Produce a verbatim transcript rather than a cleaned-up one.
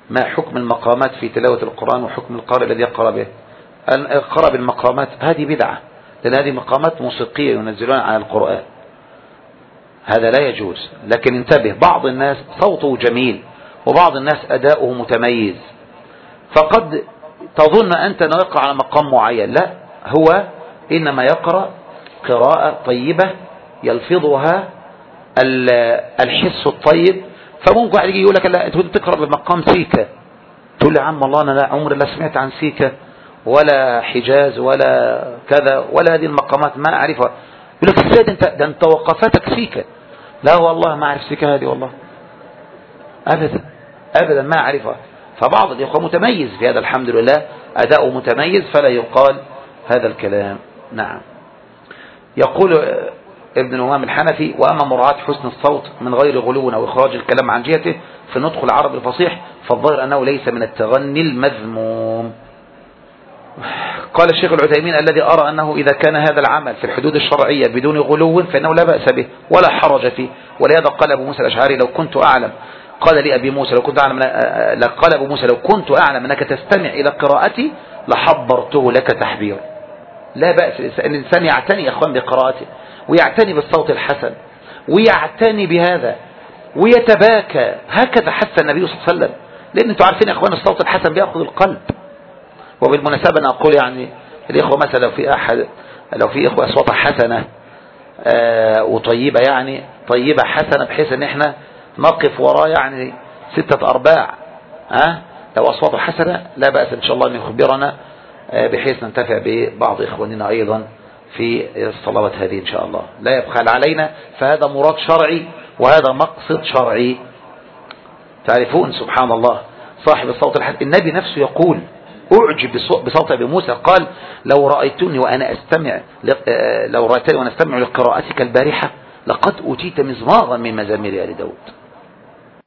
ما حكم المقامات في تلاوة القرآن وحكم القارئ الذي يقرأ به؟ القراءة بالمقامات هذه بدعة، لأن هذه مقامات موسيقية ينزلون على القرآن، هذا لا يجوز. لكن انتبه، بعض الناس صوته جميل وبعض الناس أداؤه متميز، فقد تظن أنت أنه يقرأ على مقام معين، لا، هو إنما يقرأ قراءة طيبة يلفظها الحس الطيب. فممكن واحد يجي يقول لك لا، أنت تقرأ بمقام سيكا، تقول لي عم والله أنا لا عمري لا سمعت عن سيكا ولا حجاز ولا كذا ولا هذه المقامات ما أعرفها. يقول لك ازاي انت ده انت وقفاتك سيكا؟ لا والله ما أعرف سيكا هذه، والله أبدا أبدا ما أعرفها. فبعض الإخوة متميز في هذا الحمد لله، أداؤه متميز، فلا يقال هذا الكلام. نعم. يقول ابن الإمام الحنفي: وأما مراعاة حسن الصوت من غير غلو أو إخراج الكلام عن جهته في النطق العربي الفصيح فالظاهر أنه ليس من التغني المذموم. قال الشيخ العثيمين: الذي أرى أنه إذا كان هذا العمل في الحدود الشرعية بدون غلو فإنه لا بأس به ولا حرج فيه. ولهذا قال أبو موسى الأشعري: لو كنت أعلم قال لي أبي موسى لو كنت أعلم قال أبو موسى لو كنت أعلم أنك تستمع إلى قراءتي لحبرته لك تحبير. لا بأس أن الإنسان يعتني يا أخوان بقراءته، ويعتني بالصوت الحسن، ويعتني بهذا، ويتباكى. هكذا حث النبي صلى الله عليه وسلم، لأن أنتم عارفين يا أخوان الصوت الحسن بيأخذ القلب. وبالمناسبة أنا أقول يعني الإخوة مثلا لو في أحد لو في إخوة أصواتها حسنة آه وطيبة، يعني طيبة حسنة بحيث أن احنا نقف وراء يعني ستة أرباع، ها لو أصواتها حسنة لا بأس إن شاء الله أن يخبرنا آه بحيث ننتفع ببعض إخواننا أيضا في الصلوات هذه إن شاء الله، لا يبخل علينا. فهذا مراد شرعي وهذا مقصد شرعي. تعرفون سبحان الله صاحب الصوت الحسن النبي نفسه يقول: أعجب بصوت أبي موسى، قال: لو رأيتني وأنا أستمع لو رأيتني وأنا أستمع لقراءتك البارحة لقد أوتيت مزمارا من مزامير آل داود.